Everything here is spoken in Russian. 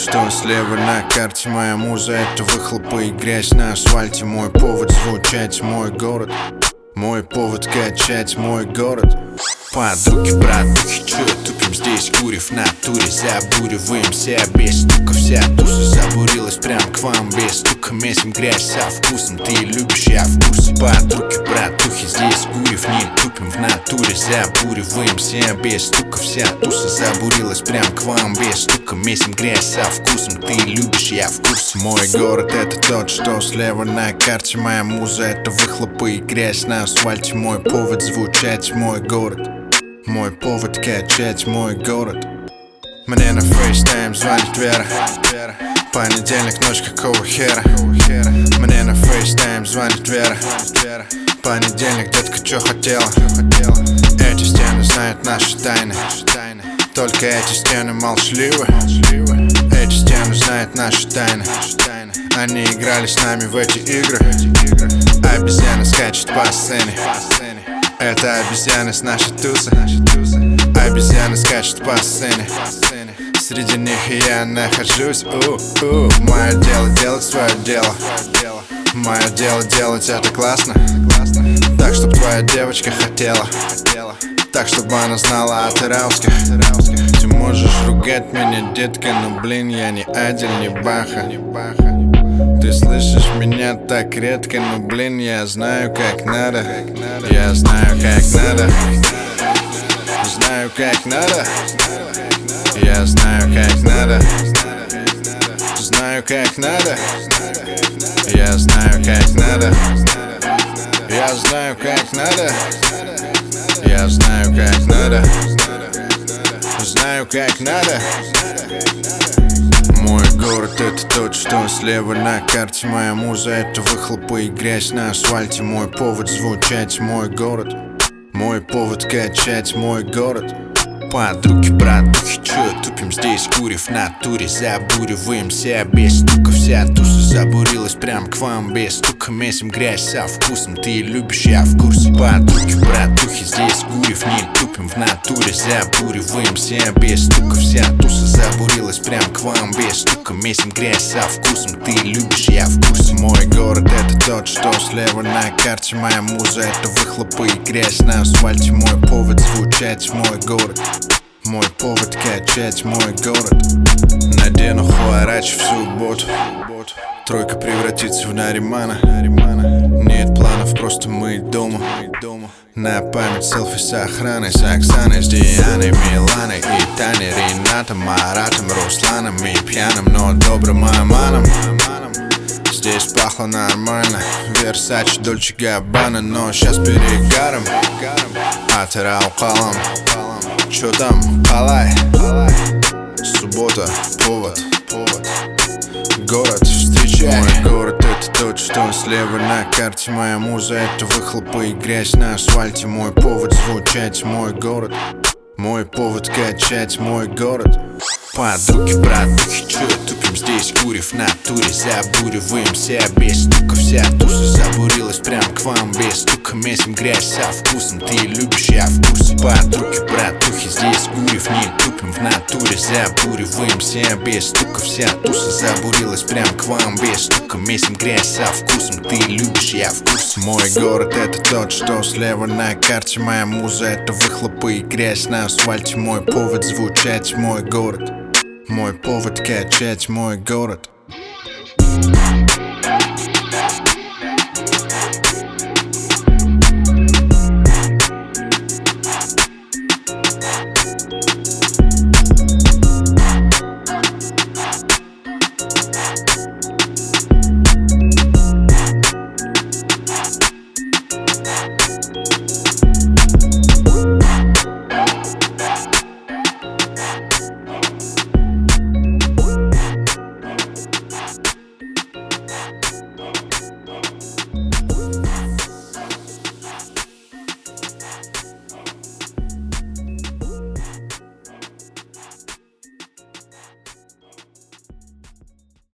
что слева на карте. Моя муза — это выхлопы и грязь на асфальте. Мой повод звучать, мой город. Мой повод качать, мой город. Подруги, братухи, чё тупим здесь, курив в натуре. Забуриваемся без стука, вся туса забурилась прям к вам без стука. Месим грязь со вкусом, ты любишь, я в курсе. Подруги, братухи, здесь курив не тупим в натуре. Забуриваемся без стука, вся туса забурилась прям к вам без стука. Месим грязь со вкусом, ты любишь, я в курсе. Мой город — это тот, что слева на карте. Моя муза — это выхлопы и грязь на асфальте. Мой повод звучать, мой город. Мой повод качать, мой город. Мне на FaceTime звонит Вера. Понедельник, ночь, какого хера? Мне на FaceTime звонит Вера. Понедельник, детка, чё хотела? Эти стены знают наши тайны. Только эти стены молчаливы. Эти стены знают наши тайны. Они играли с нами в эти игры. Обезьяна скачет по сцене. Это обезьяны с нашей тусы. Обезьяны скачут по сцене. Среди них и я нахожусь. Мое дело делать свое дело. Мое дело делать это классно. Так, чтоб твоя девочка хотела. Так, чтобы она знала о тараусках. Ты можешь ругать меня, детка, но блин, я не Адель, не Баха. Ты слышишь меня так редко, но блин, я знаю как надо. Я знаю как надо. Знаю как надо. Я знаю как надо. Знаю как надо. Я знаю как надо. Я знаю как надо. Я знаю как надо. Знаю как надо. Мой город — это тот, что слева на карте. Моя муза — это выхлопы и грязь на асфальте. Мой повод звучать, мой город. Мой повод качать, мой город. Подруги, братухи, чё тупим здесь, курив в натуре. Забуриваемся без стука, вся туса забурилась прям к вам без стука. Месим грязь со вкусом, ты любишь, я в курсе. Подруги, братухи, здесь курив не тупим в натуре. Забуриваемся без стука, вся туса забурилась прям к вам без стука. Месим грязь со вкусом, ты любишь, я в курсе. Мой город — это тот, что слева на карте. Моя муза — это выхлопы и грязь на асфальте. Мой повод звучать, мой город. Мой повод качать, мой город. Надену хуарач в субботу. Тройка превратится в Наримана. Нет планов, просто мы дома. На память селфи с охраной, с Оксаной, с Дианой, Миланой и Таней, Ринатом, Маратом, Русланом и пьяным, но добрым аманом. Здесь пахло нормально. Версачи, Дольче Габбана, но сейчас перегаром. Атырау-қалам. Чё там, Алай? Суббота, повод. Город, встречай. Мой город — это тот, что слева на карте. Моя муза — это выхлопы и грязь на асфальте. Мой повод звучать, мой город. Мой повод качать, мой город. Подруги, братухи, чё тупим здесь, курив в натуре. Забуриваемся без стука, вся туса забурилась прям к вам без стука. Месим грязь со вкусом, ты любишь, я в курсе. Подруги, братухи, здесь курив не тупим в натуре. Забуриваемся без стука, вся туса забурилась прям к вам без стука. Месим грязь со вкусом, ты любишь, я в курсе. Мой город — это тот, что слева на карте. Моя муза — это выхлопы и грязь на асфальте. Мой повод звучать, мой город. Мой повод качать, мой город.